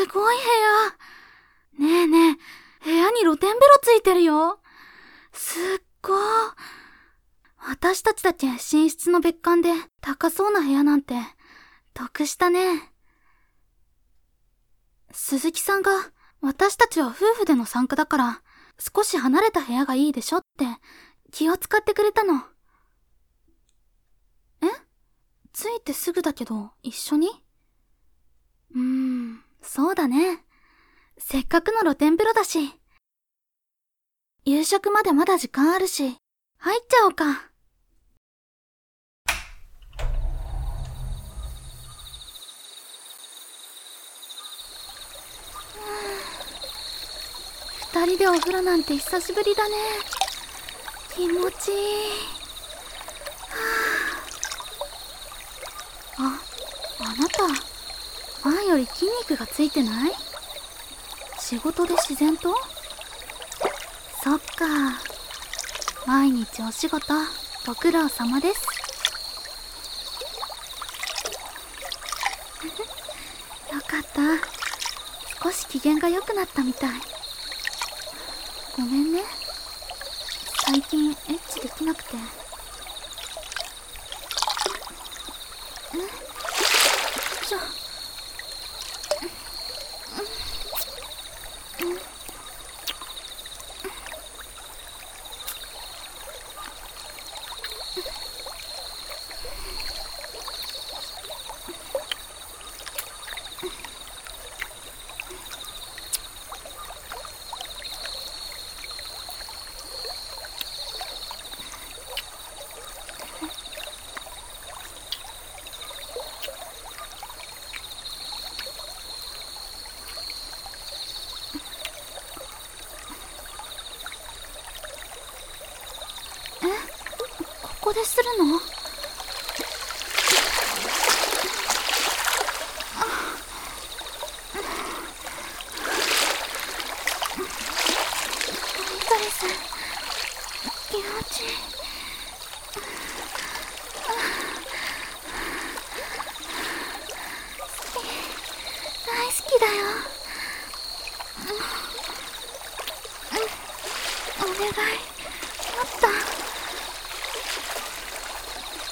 ごい部屋。ねえねえ、部屋に露天風呂ついてるよ。すっごー。私たちだけ寝室の別館で高そうな部屋なんて得したね。鈴木さんが私たちは夫婦での参加だから少し離れた部屋がいいでしょって気を使ってくれたの。え？着いてすぐだけど一緒に？そうだね。せっかくの露天風呂だし。夕食までまだ時間あるし、入っちゃおうか。二人でお風呂なんて久しぶりだね。気持ちいい。あなた、前より筋肉がついてない？仕事で自然と？そっか。毎日お仕事、ご苦労様です。よかった。少し機嫌が良くなったみたい。ごめんね。最近エッチできなくて。ここでするの？気持ちいい。大好きだよ。お願い。もっと。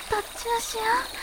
とチューしよう。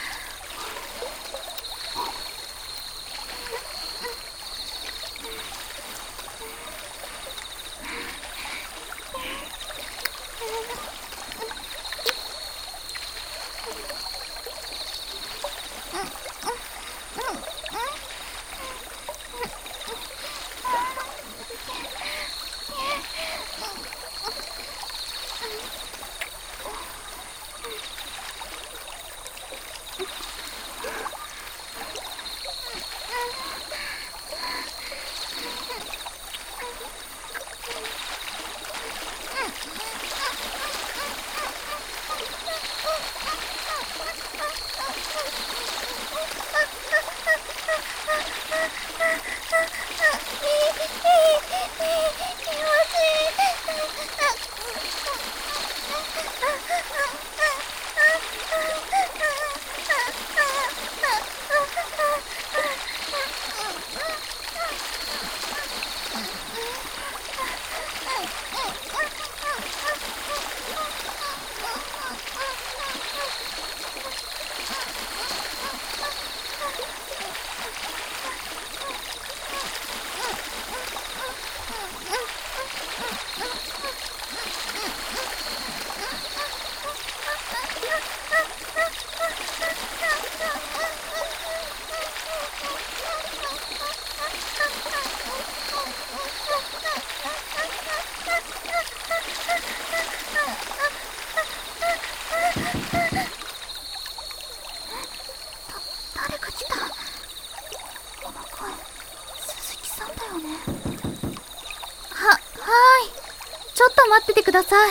誰か来た。この声、鈴木さんだよね。はーい。ちょっと待っててください。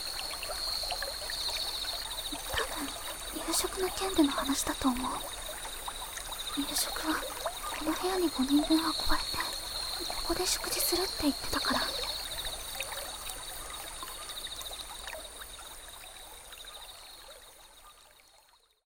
多分、夕食の件での話だと思う。夕食は、この部屋に5人分運ばれて、ここで食事するって言ってたから。